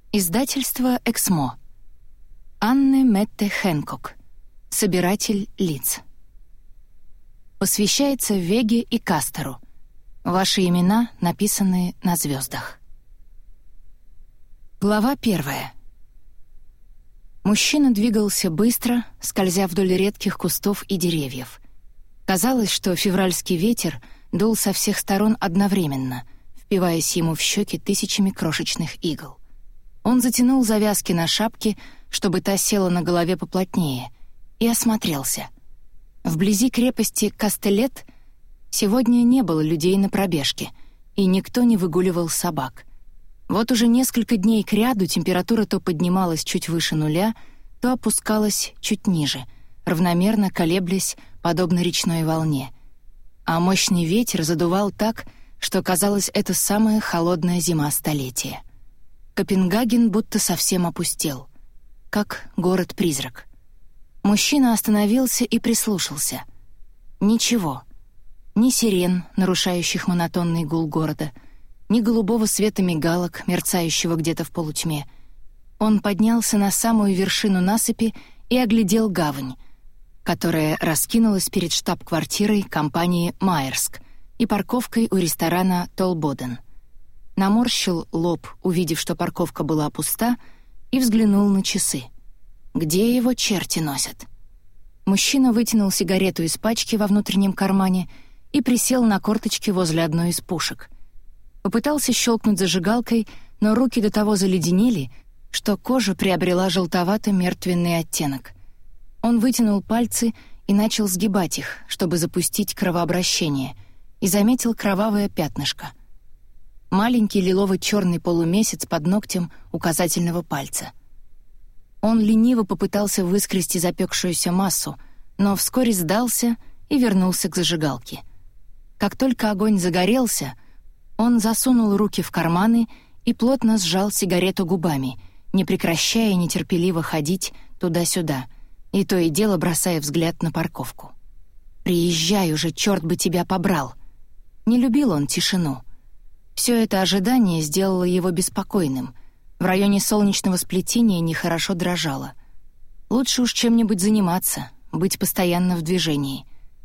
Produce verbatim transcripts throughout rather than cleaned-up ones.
Издательство «Эксмо». Анне Метте Хэнкок. Собиратель лиц. Посвящается Веге и Кастору. Ваши имена написаны на звездах. Глава первая. Мужчина двигался быстро, скользя вдоль редких кустов и деревьев. Казалось, что февральский ветер дул со всех сторон одновременно, впиваясь ему в щеки тысячами крошечных игл. Он затянул завязки на шапке, чтобы та села на голове поплотнее, и осмотрелся. Вблизи крепости Кастелет сегодня не было людей на пробежке, и никто не выгуливал собак. Вот уже несколько дней кряду температура то поднималась чуть выше нуля, то опускалась чуть ниже, равномерно колеблясь, подобно речной волне. А мощный ветер задувал так, что казалось, это самая холодная зима столетия. Копенгаген будто совсем опустел, как город-призрак. Мужчина остановился и прислушался. Ничего. Ни сирен, нарушающих монотонный гул города, ни голубого света мигалок, мерцающего где-то в полутьме. Он поднялся на самую вершину насыпи и оглядел гавань, которая раскинулась перед штаб-квартирой компании «Майерск» и парковкой у ресторана «Толбоден». Наморщил лоб, увидев, что парковка была пуста, и взглянул на часы. Где его черти носят? Мужчина вытянул сигарету из пачки во внутреннем кармане и присел на корточки возле одной из пушек. Попытался щелкнуть зажигалкой, но руки до того заледенели, что кожа приобрела желтовато-мертвенный оттенок. Он вытянул пальцы и начал сгибать их, чтобы запустить кровообращение, и заметил кровавое пятнышко. Маленький лилово-черный полумесяц под ногтем указательного пальца. Он лениво попытался выскрести запекшуюся массу, но вскоре сдался и вернулся к зажигалке. Как только огонь загорелся, он засунул руки в карманы и плотно сжал сигарету губами, не прекращая нетерпеливо ходить туда-сюда, и то и дело бросая взгляд на парковку. «Приезжай уже, черт бы тебя побрал!» Не любил он тишину. Все это ожидание сделало его беспокойным. В районе солнечного сплетения нехорошо дрожало. Лучше уж чем-нибудь заниматься, быть постоянно в движении.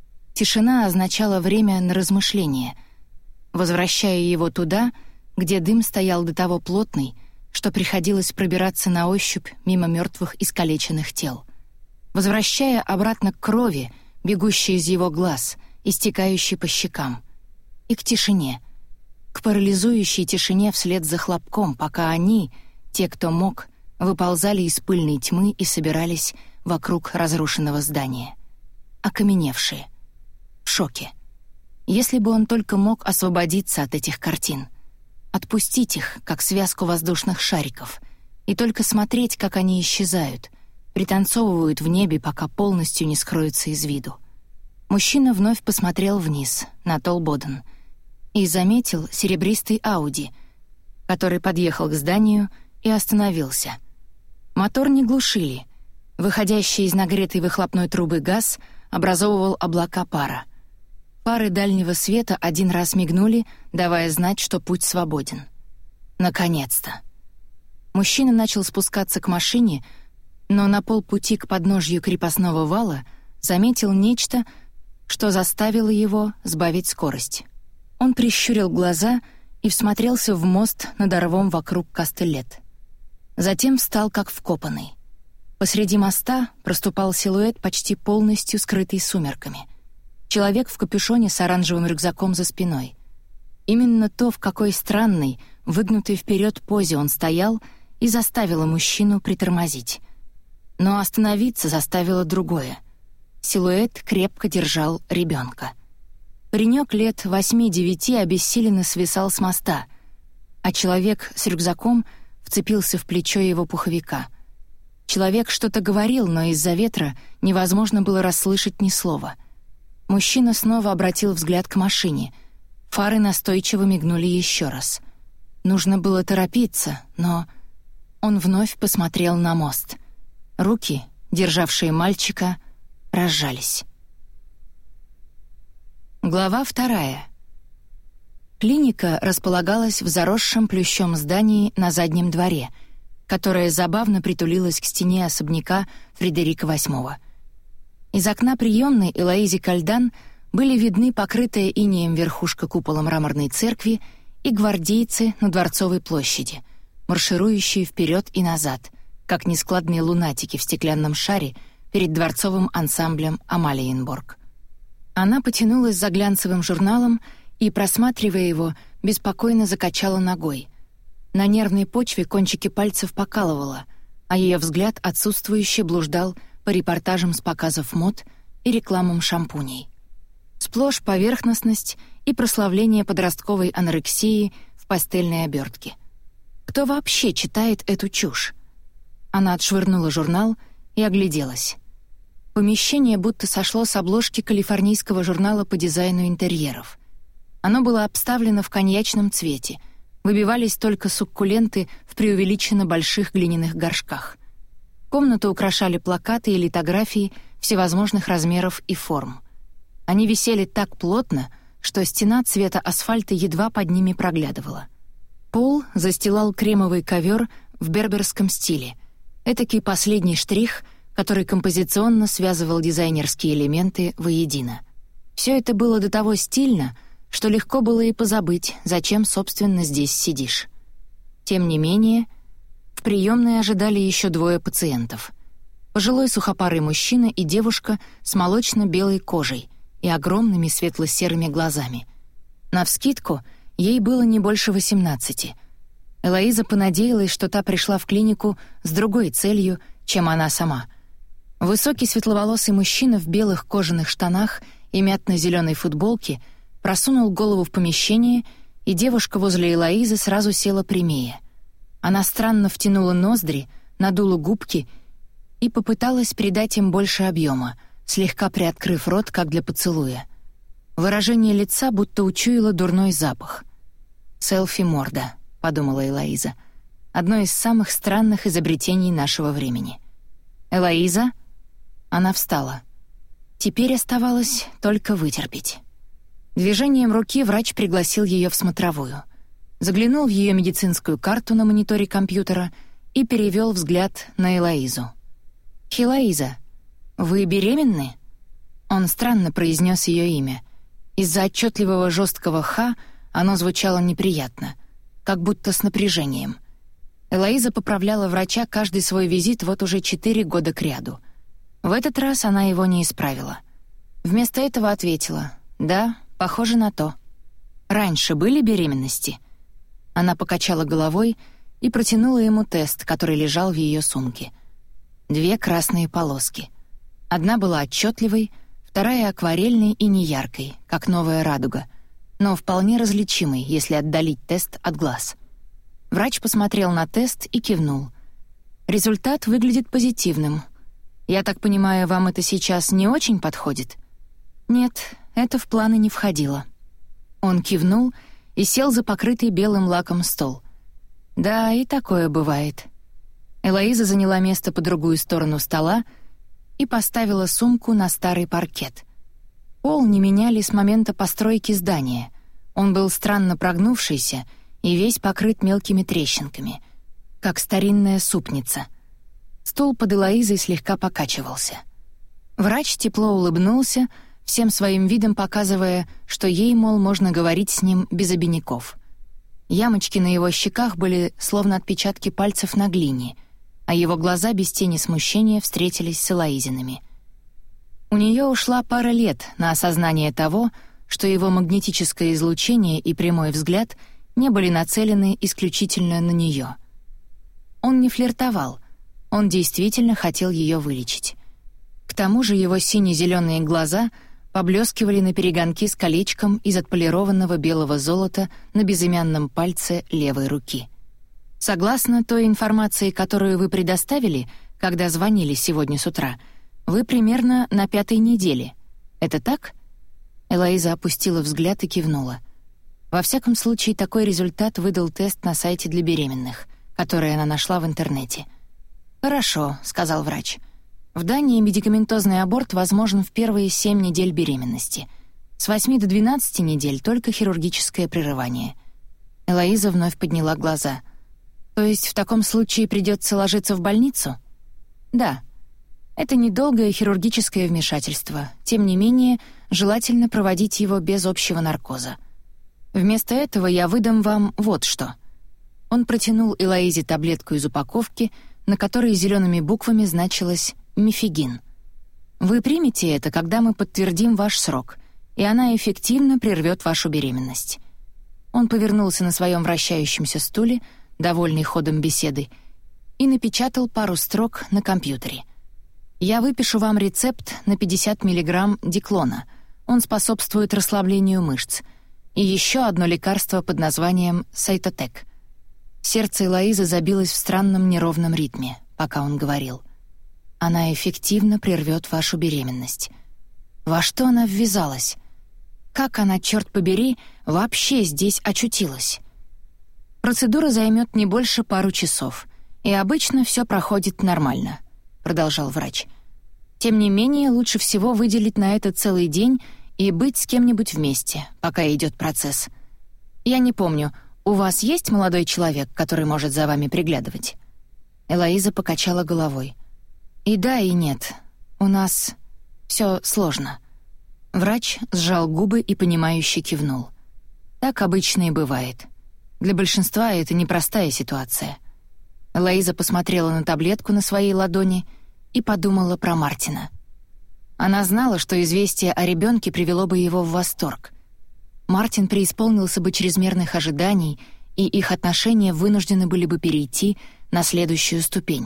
Тишина означала время на размышление, возвращая его туда, где дым стоял до того плотный, что приходилось пробираться на ощупь мимо мертвых искалеченных тел. Возвращая обратно к крови, бегущей из его глаз, истекающей по щекам. И к тишине. К парализующей тишине вслед за хлопком, пока они, те, кто мог, выползали из пыльной тьмы и собирались вокруг разрушенного здания. Окаменевшие. В шоке. Если бы он только мог освободиться от этих картин. Отпустить их, как связку воздушных шариков, и только смотреть, как они исчезают, пританцовывают в небе, пока полностью не скроются из виду. Мужчина вновь посмотрел вниз, на Толбоден, и заметил серебристый Ауди, который подъехал к зданию и остановился. Мотор не глушили. Выходящий из нагретой выхлопной трубы газ образовывал облака пара. Фары дальнего света один раз мигнули, давая знать, что путь свободен. Наконец-то. Мужчина начал спускаться к машине, но на полпути к подножью крепостного вала заметил нечто, что заставило его сбавить скорость. Он прищурил глаза и всмотрелся в мост над рвом вокруг Кастелет. Затем встал как вкопанный. Посреди моста проступал силуэт, почти полностью скрытый сумерками. Человек в капюшоне с оранжевым рюкзаком за спиной. Именно то, в какой странной, выгнутой вперед позе он стоял, и заставило мужчину притормозить. Но остановиться заставило другое. Силуэт крепко держал ребенка. Паренек лет восьми-девяти обессиленно свисал с моста, а человек с рюкзаком вцепился в плечо его пуховика. Человек что-то говорил, но из-за ветра невозможно было расслышать ни слова. Мужчина снова обратил взгляд к машине. Фары настойчиво мигнули еще раз. Нужно было торопиться, но... Он вновь посмотрел на мост. Руки, державшие мальчика, разжались. Глава вторая. Клиника располагалась в заросшем плющом здании на заднем дворе, которая забавно притулилась к стене особняка Фредерика восьмого. Из окна приемной Элоизе Кальдан были видны покрытая инеем верхушка купола мраморной церкви и гвардейцы на Дворцовой площади, марширующие вперед и назад, как нескладные лунатики в стеклянном шаре перед дворцовым ансамблем Амалиенборг. Она потянулась за глянцевым журналом и, просматривая его, беспокойно закачала ногой. На нервной почве кончики пальцев покалывало, а ее взгляд отсутствующе блуждал по репортажам с показов мод и рекламам шампуней. Сплошь поверхностность и прославление подростковой анорексии в пастельной обертке. Кто вообще читает эту чушь? Она отшвырнула журнал и огляделась. Помещение будто сошло с обложки калифорнийского журнала по дизайну интерьеров. Оно было обставлено в коньячном цвете, выбивались только суккуленты в преувеличенно больших глиняных горшках. Комнату украшали плакаты и литографии всевозможных размеров и форм. Они висели так плотно, что стена цвета асфальта едва под ними проглядывала. Пол застилал кремовый ковер в берберском стиле, этакий последний штрих, который композиционно связывал дизайнерские элементы воедино. Все это было до того стильно, что легко было и позабыть, зачем, собственно, здесь сидишь. Тем не менее, в приемной ожидали еще двое пациентов. Пожилой сухопарый мужчина и девушка с молочно-белой кожей и огромными светло-серыми глазами. Навскидку, ей было не больше восемнадцати. Элоиза понадеялась, что та пришла в клинику с другой целью, чем она сама. Высокий светловолосый мужчина в белых кожаных штанах и мятно-зеленой футболке просунул голову в помещение, и девушка возле Элоизы сразу села прямее. Она странно втянула ноздри, надула губки и попыталась придать им больше объема, слегка приоткрыв рот, как для поцелуя. Выражение лица будто учуяло дурной запах. «Селфи-морда», — подумала Элоиза. «Одно из самых странных изобретений нашего времени». «Элоиза?» Она встала. Теперь оставалось только вытерпеть. Движением руки врач пригласил ее в смотровую. Заглянул в ее медицинскую карту на мониторе компьютера и перевел взгляд на Элоизу. «Хелоиза, вы беременны?» Он странно произнес ее имя. Из-за отчетливого жесткого «х» оно звучало неприятно, как будто с напряжением. Элоиза поправляла врача каждый свой визит вот уже четыре года кряду. В этот раз она его не исправила. Вместо этого ответила: «Да, похоже на то». «Раньше были беременности?» Она покачала головой и протянула ему тест, который лежал в ее сумке. Две красные полоски. Одна была отчетливой, вторая — акварельной и неяркой, как новая радуга, но вполне различимой, если отдалить тест от глаз. Врач посмотрел на тест и кивнул. «Результат выглядит позитивным. Я так понимаю, вам это сейчас не очень подходит?» «Нет, это в планы не входило». Он кивнул и сел за покрытый белым лаком стол. «Да, и такое бывает». Элоиза заняла место по другую сторону стола и поставила сумку на старый паркет. Пол не меняли с момента постройки здания. Он был странно прогнувшийся и весь покрыт мелкими трещинками, как старинная супница. Стул под Элоизой слегка покачивался. Врач тепло улыбнулся, всем своим видом показывая, что ей, мол, можно говорить с ним без обиняков. Ямочки на его щеках были словно отпечатки пальцев на глине, а его глаза без тени смущения встретились с Элоизиными. У нее ушла пара лет на осознание того, что его магнетическое излучение и прямой взгляд не были нацелены исключительно на нее. Он не флиртовал, он действительно хотел ее вылечить. К тому же его сине-зеленые глаза поблескивали на перегонки с колечком из отполированного белого золота на безымянном пальце левой руки. Согласно той информации, которую вы предоставили, когда звонили сегодня с утра, вы примерно на пятой неделе. Это так? Элоиза опустила взгляд и кивнула. Во всяком случае, такой результат выдал тест на сайте для беременных, который она нашла в интернете. «Хорошо», — сказал врач. «В Дании медикаментозный аборт возможен в первые семь недель беременности. С восьми до двенадцати недель только хирургическое прерывание». Элоиза вновь подняла глаза. То есть в таком случае придется ложиться в больницу? Да. Это недолгое хирургическое вмешательство. Тем не менее, желательно проводить его без общего наркоза. Вместо этого я выдам вам вот что. Он протянул Элоизе таблетку из упаковки, на которой зелеными буквами значилось «Мифигин». Вы примете это, когда мы подтвердим ваш срок, и она эффективно прервет вашу беременность. Он повернулся на своем вращающемся стуле, довольный ходом беседы, и напечатал пару строк на компьютере. «Я выпишу вам рецепт на пятьдесят миллиграмм диклона. Он способствует расслаблению мышц. И еще одно лекарство под названием Сайтотек». Сердце Элоизы забилось в странном неровном ритме, пока он говорил. «Она эффективно прервет вашу беременность». Во что она ввязалась? Как она, черт побери, вообще здесь очутилась? «Процедура займет не больше пару часов, и обычно все проходит нормально», — продолжал врач. «Тем не менее, лучше всего выделить на это целый день и быть с кем-нибудь вместе, пока идет процесс. Я не помню, у вас есть молодой человек, который может за вами приглядывать?» Элоиза покачала головой. «И да, и нет. У нас все сложно». Врач сжал губы и понимающе кивнул. «Так обычно и бывает. Для большинства это непростая ситуация». Элоиза посмотрела на таблетку на своей ладони и подумала про Мартина. Она знала, что известие о ребенке привело бы его в восторг. Мартин преисполнился бы чрезмерных ожиданий, и их отношения вынуждены были бы перейти на следующую ступень.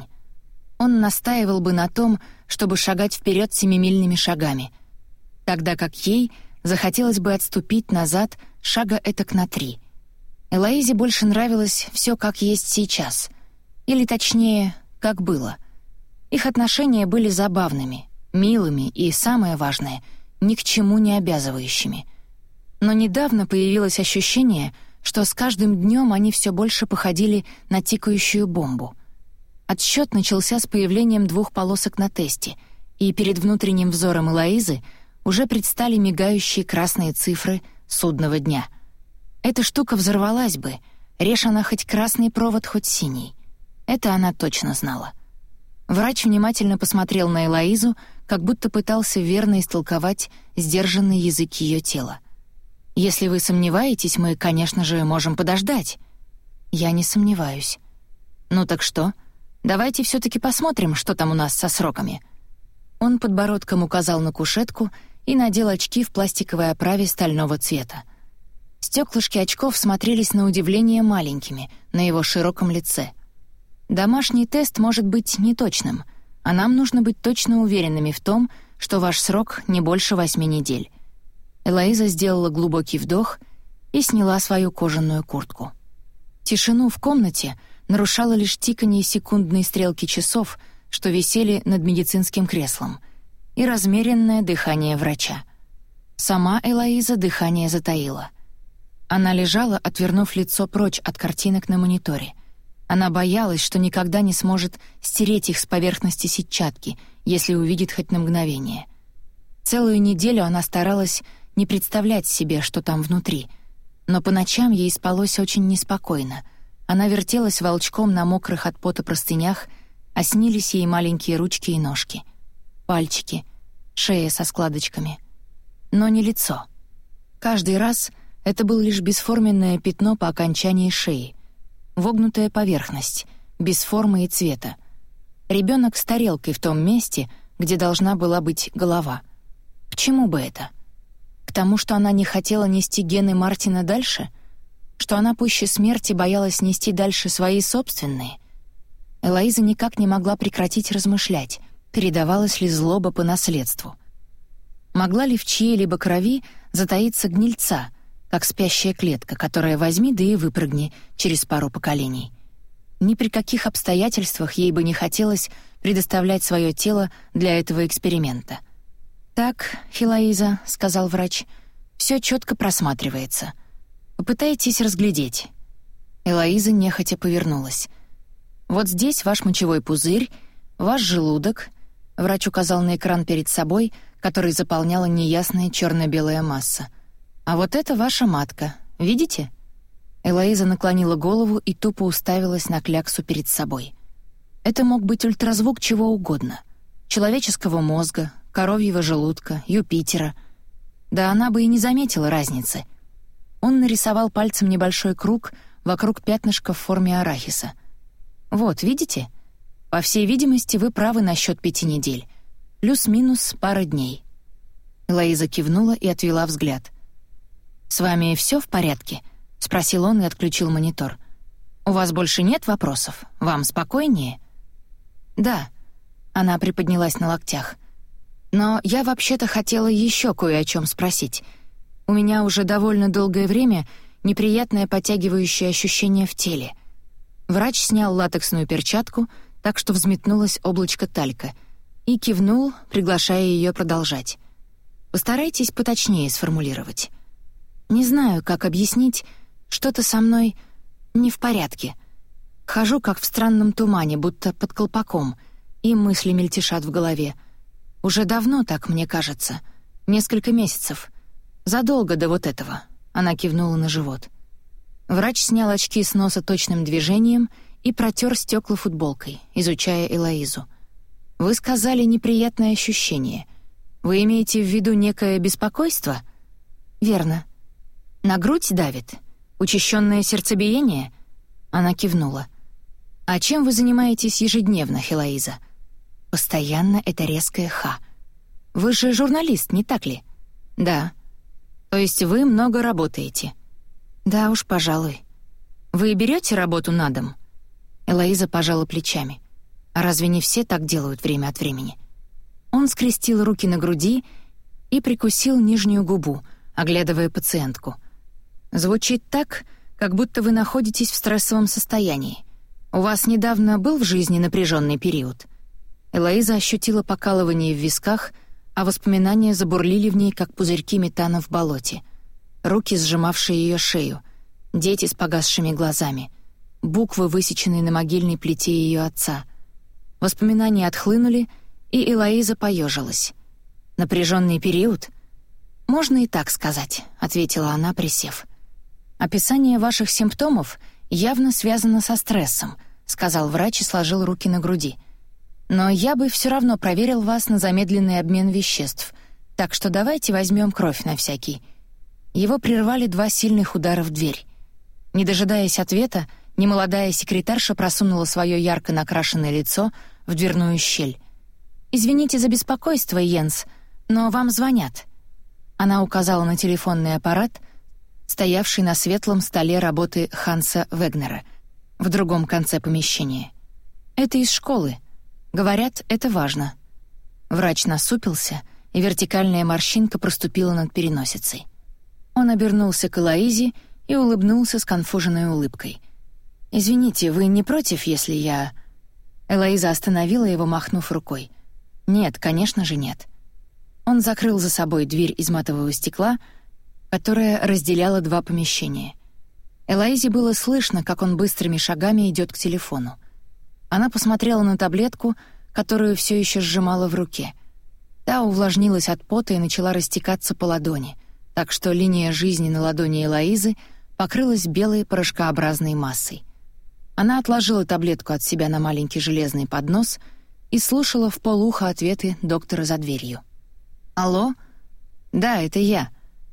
Он настаивал бы на том, чтобы шагать вперед семимильными шагами, тогда как ей захотелось бы отступить назад шага этак на три. Элоизе больше нравилось все как есть сейчас, или точнее, как было. Их отношения были забавными, милыми и, самое важное, ни к чему не обязывающими. Но недавно появилось ощущение, что с каждым днем они все больше походили на тикающую бомбу. Отсчет начался с появлением двух полосок на тесте, и перед внутренним взором Элоизы уже предстали мигающие красные цифры судного дня. Эта штука взорвалась бы, режь она хоть красный провод, хоть синий. Это она точно знала. Врач внимательно посмотрел на Элоизу, как будто пытался верно истолковать сдержанный язык ее тела. «Если вы сомневаетесь, мы, конечно же, можем подождать». «Я не сомневаюсь». «Ну так что? Давайте все-таки посмотрим, что там у нас со сроками». Он подбородком указал на кушетку и надел очки в пластиковой оправе стального цвета. Стеклышки очков смотрелись на удивление маленькими на его широком лице. «Домашний тест может быть неточным, а нам нужно быть точно уверенными в том, что ваш срок не больше восьми недель». Элоиза сделала глубокий вдох и сняла свою кожаную куртку. Тишину в комнате нарушало лишь тиканье секундной стрелки часов, что висели над медицинским креслом, и размеренное дыхание врача. Сама Элоиза дыхание затаила. Она лежала, отвернув лицо прочь от картинок на мониторе. Она боялась, что никогда не сможет стереть их с поверхности сетчатки, если увидит хоть на мгновение. Целую неделю она старалась не представлять себе, что там внутри, но по ночам ей спалось очень неспокойно. Она вертелась волчком на мокрых от пота простынях, а снились ей маленькие ручки и ножки, пальчики, шея со складочками. Но не лицо. Каждый раз это было лишь бесформенное пятно по окончании шеи, вогнутая поверхность, без формы и цвета. Ребенок с тарелкой в том месте, где должна была быть голова. К чему бы это? К тому, что она не хотела нести гены Мартина дальше? Что она пуще смерти боялась нести дальше свои собственные? Элоиза никак не могла прекратить размышлять, передавалась ли злоба по наследству. Могла ли в чьей-либо крови затаиться гнильца, как спящая клетка, которая возьми да и выпрыгни через пару поколений? Ни при каких обстоятельствах ей бы не хотелось предоставлять свое тело для этого эксперимента. «Так, Элоиза», — сказал врач, — «все четко просматривается. Попытайтесь разглядеть». Элоиза нехотя повернулась. «Вот здесь ваш мочевой пузырь, ваш желудок», — врач указал на экран перед собой, который заполняла неясная черно-белая масса. «А вот это ваша матка. Видите?» Элоиза наклонила голову и тупо уставилась на кляксу перед собой. Это мог быть ультразвук чего угодно. Человеческого мозга, коровьего желудка, Юпитера. Да она бы и не заметила разницы. Он нарисовал пальцем небольшой круг вокруг пятнышка в форме арахиса. «Вот, видите? По всей видимости, вы правы насчет пяти недель. Плюс-минус пара дней». Элоиза кивнула и отвела взгляд. «С вами все в порядке?» — спросил он и отключил монитор. «У вас больше нет вопросов? Вам спокойнее?» «Да», — она приподнялась на локтях. «Но я вообще-то хотела еще кое о чем спросить. У меня уже довольно долгое время неприятное подтягивающее ощущение в теле». Врач снял латексную перчатку, так что взметнулось облачко талька, и кивнул, приглашая ее продолжать. «Постарайтесь поточнее сформулировать. Не знаю, как объяснить, что-то со мной не в порядке. Хожу как в странном тумане, будто под колпаком, и мысли мельтешат в голове. Уже давно так, мне кажется. Несколько месяцев. Задолго до вот этого». Она кивнула на живот. Врач снял очки с носа точным движением и протер стекла футболкой, изучая Элоизу. «Вы сказали неприятное ощущение. Вы имеете в виду некое беспокойство?» «Верно». «На грудь давит? Учащенное сердцебиение?» Она кивнула. «А чем вы занимаетесь ежедневно, Элоиза?» «Постоянно это резкое «ха». «Вы же журналист, не так ли?» «Да». «То есть вы много работаете?» «Да уж, пожалуй». «Вы берете работу на дом?» Элоиза пожала плечами. «А разве не все так делают время от времени?» Он скрестил руки на груди и прикусил нижнюю губу, оглядывая пациентку. «Звучит так, как будто вы находитесь в стрессовом состоянии. У вас недавно был в жизни напряженный период?» Элоиза ощутила покалывание в висках, а воспоминания забурлили в ней, как пузырьки метана в болоте. Руки, сжимавшие ее шею, дети с погасшими глазами, буквы, высеченные на могильной плите ее отца. Воспоминания отхлынули, и Элоиза поежилась. «Напряженный период?» «Можно и так сказать», — ответила она, присев. «Описание ваших симптомов явно связано со стрессом», — сказал врач и сложил руки на груди. «Но я бы все равно проверил вас на замедленный обмен веществ, так что давайте возьмем кровь на всякий». Его прервали два сильных удара в дверь. Не дожидаясь ответа, немолодая секретарша просунула свое ярко накрашенное лицо в дверную щель. «Извините за беспокойство, Йенс, но вам звонят». Она указала на телефонный аппарат, стоявший на светлом столе работы Ханса Вегнера, в другом конце помещения. «Это из школы. Говорят, это важно». Врач насупился, и вертикальная морщинка проступила над переносицей. Он обернулся к Элоизе и улыбнулся сконфуженной улыбкой. «Извините, вы не против, если я...» Элоиза остановила его, махнув рукой. «Нет, конечно же нет». Он закрыл за собой дверь из матового стекла, которая разделяла два помещения. Элоизе было слышно, как он быстрыми шагами идет к телефону. Она посмотрела на таблетку, которую все еще сжимала в руке. Та увлажнилась от пота и начала растекаться по ладони, так что линия жизни на ладони Элоизы покрылась белой порошкообразной массой. Она отложила таблетку от себя на маленький железный поднос и слушала вполуха ответы доктора за дверью. «Алло? Да, это я.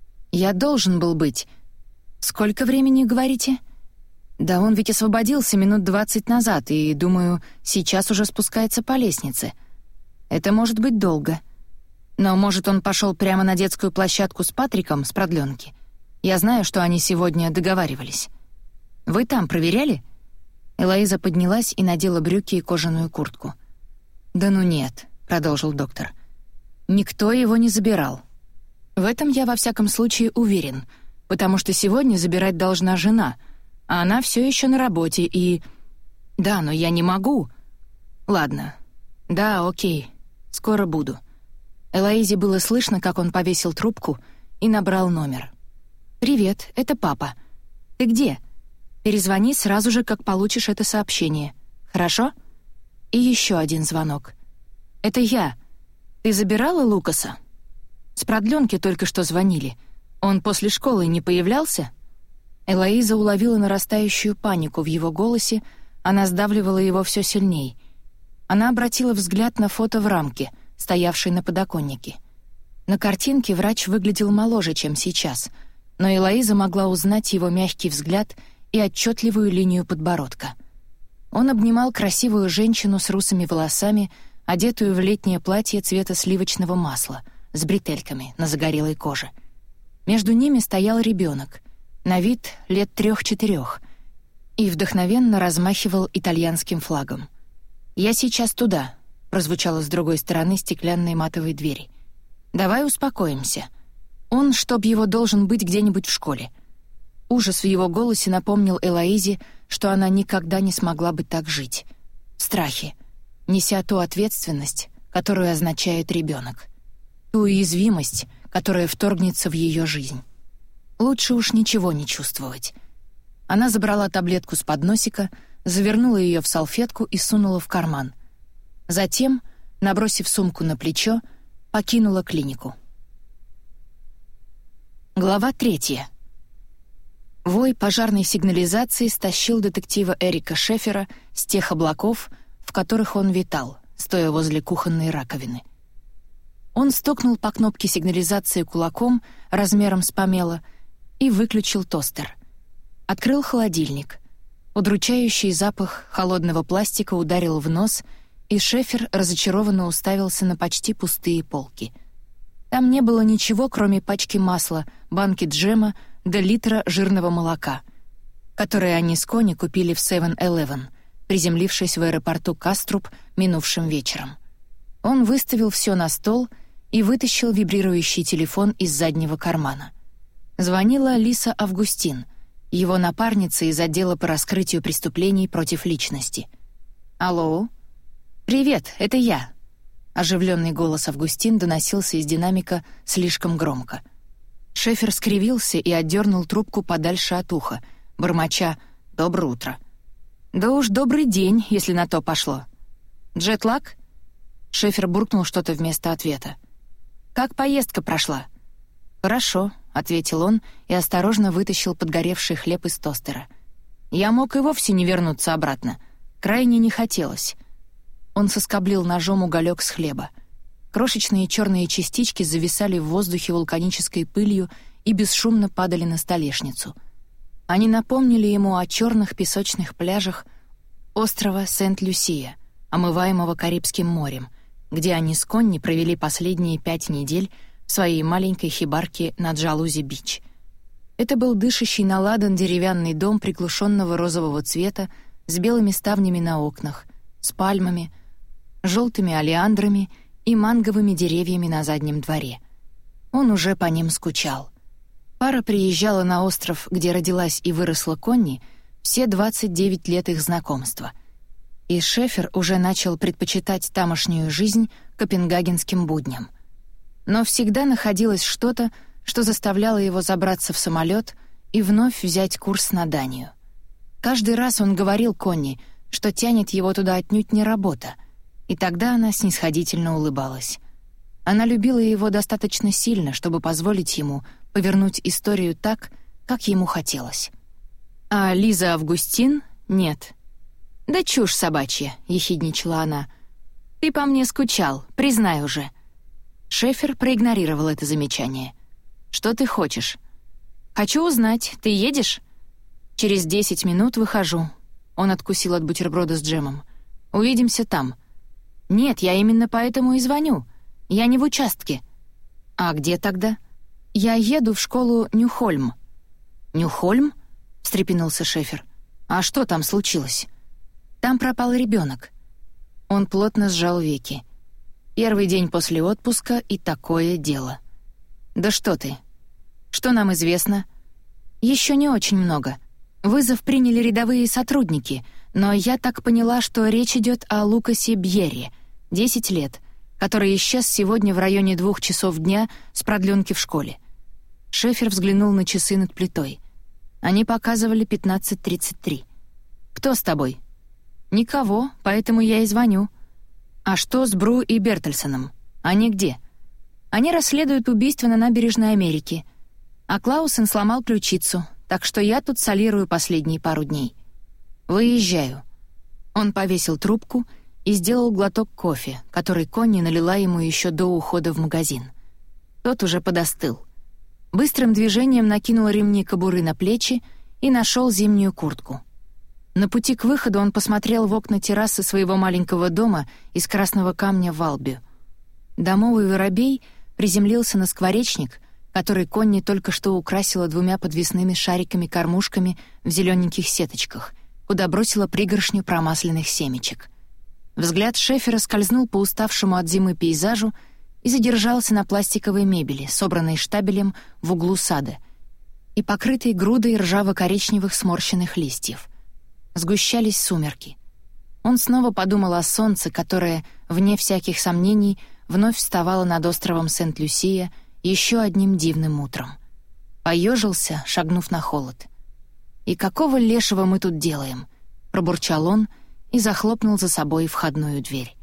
Я должен был быть. Сколько времени, говорите?» «Да он ведь освободился минут двадцать назад, и, думаю, сейчас уже спускается по лестнице. Это может быть долго. Но, может, он пошел прямо на детскую площадку с Патриком с продлёнки? Я знаю, что они сегодня договаривались. Вы там проверяли?» Элоиза поднялась и надела брюки и кожаную куртку. «Да ну нет», — продолжил доктор. «Никто его не забирал. В этом я во всяком случае уверен, потому что сегодня забирать должна жена, а она все еще на работе и... Да, но я не могу. Ладно. Да, окей. Скоро буду». Элоизе было слышно, как он повесил трубку и набрал номер. «Привет, это папа. Ты где? Перезвони сразу же, как получишь это сообщение. Хорошо?» И еще один звонок. «Это я. Ты забирала Лукаса?» «С продлёнки только что звонили. Он после школы не появлялся?» Элоиза уловила нарастающую панику в его голосе, она сдавливала его все сильней. Она обратила взгляд на фото в рамке, стоявшей на подоконнике. На картинке врач выглядел моложе, чем сейчас, но Элоиза могла узнать его мягкий взгляд и отчетливую линию подбородка. Он обнимал красивую женщину с русыми волосами, одетую в летнее платье цвета сливочного масла, с бретельками на загорелой коже. Между ними стоял ребенок, на вид лет трех-четырех, и вдохновенно размахивал итальянским флагом. «Я сейчас туда», — прозвучало с другой стороны стеклянной матовой двери. «Давай успокоимся. Он, чтоб его, должен быть где-нибудь в школе». Ужас в его голосе напомнил Элоизе, что она никогда не смогла бы так жить. В страхе, неся ту ответственность, которую означает ребенок, ту уязвимость, которая вторгнется в ее жизнь. Лучше уж ничего не чувствовать. Она забрала таблетку с подносика, завернула ее в салфетку и сунула в карман. Затем, набросив сумку на плечо, покинула клинику. Глава третья. Вой пожарной сигнализации стащил детектива Эрика Шефера с тех облаков, в которых он витал, стоя возле кухонной раковины. Он стукнул по кнопке сигнализации кулаком размером с помело и выключил тостер. Открыл холодильник. Удручающий запах холодного пластика ударил в нос, и Шефер разочарованно уставился на почти пустые полки. Там не было ничего, кроме пачки масла, банки джема да литра жирного молока, которые они с Конни купили в севен-элевен, приземлившись в аэропорту Каструб минувшим вечером. Он выставил все на стол и вытащил вибрирующий телефон из заднего кармана. Звонила Лиса Августин, его напарница из отдела по раскрытию преступлений против личности. «Алло?» «Привет, это я». Оживленный голос Августин доносился из динамика слишком громко. Шефер скривился и отдернул трубку подальше от уха, бормоча «Доброе утро». «Да уж добрый день, если на то пошло». «Джетлаг?» Шефер буркнул что-то вместо ответа. «Как поездка прошла?» «Хорошо», — ответил он и осторожно вытащил подгоревший хлеб из тостера. «Я мог и вовсе не вернуться обратно. Крайне не хотелось». Он соскоблил ножом уголек с хлеба. Крошечные черные частички зависали в воздухе вулканической пылью и бесшумно падали на столешницу. Они напомнили ему о черных песочных пляжах острова Сент-Люсия, омываемого Карибским морем, где они с Конни провели последние пять недель в своей маленькой хибарке на Джалузи-Бич. Это был дышащий на ладан деревянный дом приглушенного розового цвета с белыми ставнями на окнах, с пальмами, желтыми олеандрами и манговыми деревьями на заднем дворе. Он уже по ним скучал. Пара приезжала на остров, где родилась и выросла Конни, все двадцать девять лет их знакомства. И Шефер уже начал предпочитать тамошнюю жизнь копенгагенским будням. Но всегда находилось что-то, что заставляло его забраться в самолет и вновь взять курс на Данию. Каждый раз он говорил Конни, что тянет его туда отнюдь не работа, и тогда она снисходительно улыбалась. Она любила его достаточно сильно, чтобы позволить ему повернуть историю так, как ему хотелось. А Лиза Августин — нет. «Да чушь собачья», — ехидничала она. «Ты по мне скучал, признай уже». Шефер проигнорировал это замечание. «Что ты хочешь?» «Хочу узнать, ты едешь?» «Через десять минут выхожу». Он откусил от бутерброда с джемом. «Увидимся там». «Нет, я именно поэтому и звоню. Я не в участке». «А где тогда?» «Я еду в школу Нью-Хольм». «Нью-Хольм?» — встрепенулся Шефер. «А что там случилось?» «Там пропал ребенок». Он плотно сжал веки. «Первый день после отпуска и такое дело». «Да что ты? Что нам известно?» «Еще не очень много. Вызов приняли рядовые сотрудники, но я так поняла, что речь идет о Лукасе Бьерри, десять лет, который исчез сегодня в районе двух часов дня с продлёнки в школе». Шефер взглянул на часы над плитой. Они показывали пятнадцать тридцать три. «Кто с тобой?» «Никого, поэтому я и звоню». «А что с Бру и Бертельсоном? Они где?» «Они расследуют убийство на набережной Америки. А Клаусен сломал ключицу, так что я тут солирую последние пару дней. Выезжаю». Он повесил трубку и сделал глоток кофе, который Конни налила ему еще до ухода в магазин. Тот уже подостыл. Быстрым движением накинул ремни кобуры на плечи и нашел зимнюю куртку. На пути к выходу он посмотрел в окна террасы своего маленького дома из красного камня в Алби. Домовый воробей приземлился на скворечник, который Конни только что украсила двумя подвесными шариками-кормушками в зелененьких сеточках, куда бросила пригоршню промасленных семечек. Взгляд Шефера скользнул по уставшему от зимы пейзажу и задержался на пластиковой мебели, собранной штабелем в углу сада, и покрытой грудой ржаво-коричневых сморщенных листьев. Сгущались сумерки. Он снова подумал о солнце, которое, вне всяких сомнений, вновь вставало над островом Сент-Люсия еще одним дивным утром. Поежился, шагнув на холод. «И какого лешего мы тут делаем?» — пробурчал он и захлопнул за собой входную дверь.